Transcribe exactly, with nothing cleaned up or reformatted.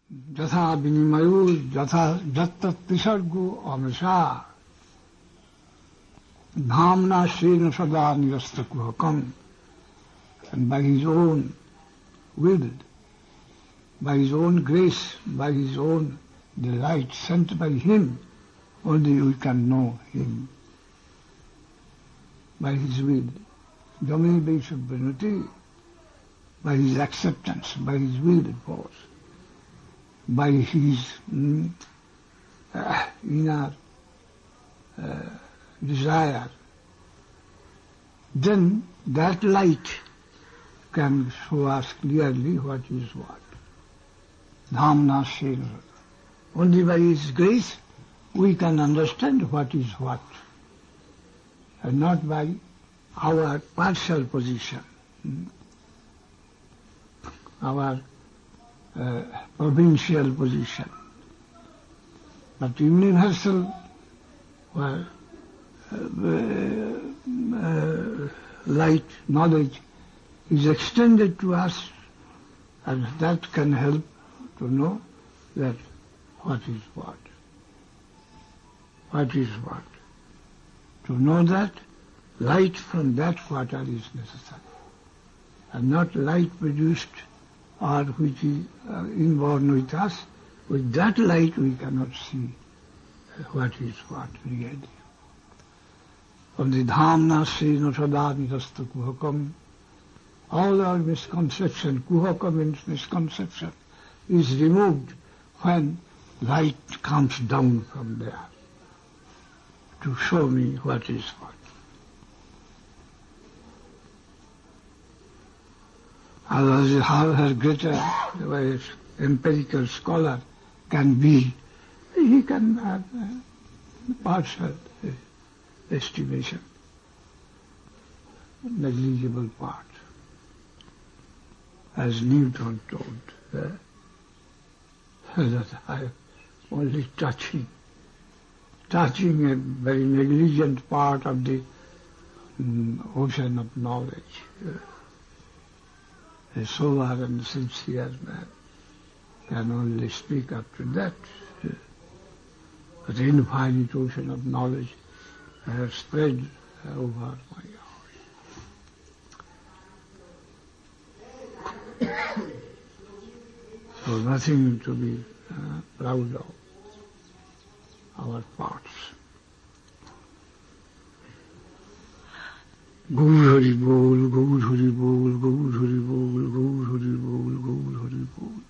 Jatha Vinimayu, Jatha Jatta Tisargu Amasa, Dhamna Srena Sada Nirasta Kuhakam, and by his own will, by his own grace, by his own delight sent by him, only we can know him. By his will, Jamil Bishop Benuti, by his acceptance, by his will it was, by his mm, uh, inner uh, desire, then that light can show us clearly what is what. Dhamna Srena. Only by his grace we can understand what is what, and not by our partial position, our uh, provincial position. But universal uh, uh, light, knowledge is extended to us, and that can help to know that what is what. What is what? To know that light from that quarter is necessary, and not light produced or which is uh, inborn with us. With that light we cannot see what is what really. From the Dhamna Srena Sada Nirasta Kuhakam, all our misconception, Kuhaka means misconception, is removed when light comes down from there to show me what is what. Otherwise, how her greater uh, empirical scholar can be, he can have uh, partial uh, estimation, negligible part. As Newton told, uh, that I am only touching, touching a very negligent part of the um, ocean of knowledge. Uh, a sober and sincere man can only speak up to that. Uh, the infinite ocean of knowledge has spread uh, over my heart. So nothing to be uh, proud of, our parts. Gaur Hari Bol, Gaur Hari Bol, Gaur Hari Bol, Gaur Hari Bol, Gaur Hari Bol.